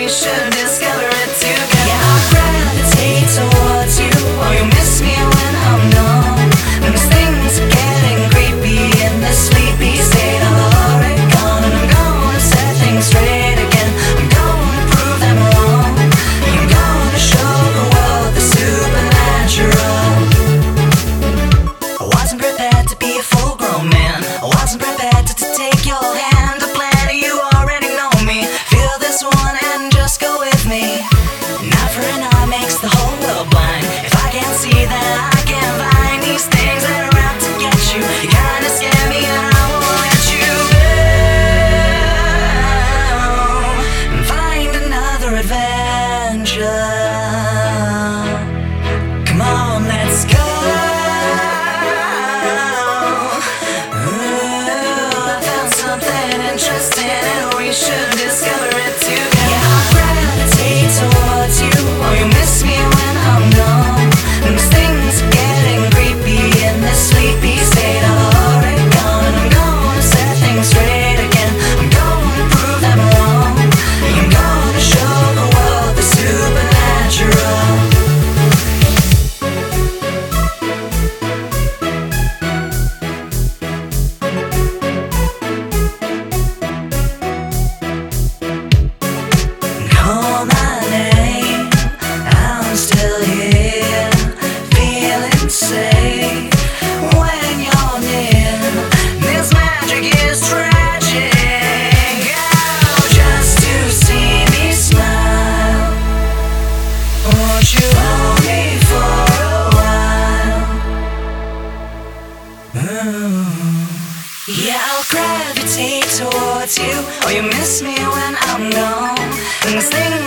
should discover it together. Yeah, I'll gravitate towards you, or you miss me when I'm gone. And these things are getting creepy in this sleepy state of Oregon. And I'm gonna set things straight again. I'm gonna prove them wrong. I'm gonna show the world the supernatural. I wasn't prepared to be a full-grown man. I wasn't prepared to take your hand. The plan, you already know me. Feel this one and just go with me. An eye for an eye makes the whole world blind. If I can't see, then I can't find these things that are out to get you. You kinda scare me and I won't let you go. And find another adventure. Come on, let's go. Interesting, and we should discover it together. Yeah, I'll gravitate towards you, or you miss me when I'm gone. And these things are getting creepy in this sleepy state of Oregon. And I'm gonna set things straight again. I'm gonna prove them wrong. I'm gonna show the world the supernatural. Call my name, I'm still here, feeling safe when you're near. This magic is tragic, oh, just to see me smile. Won't you hold me for a while? Yeah, I'll gravitate towards you, or you miss me when I'm gone. And this thing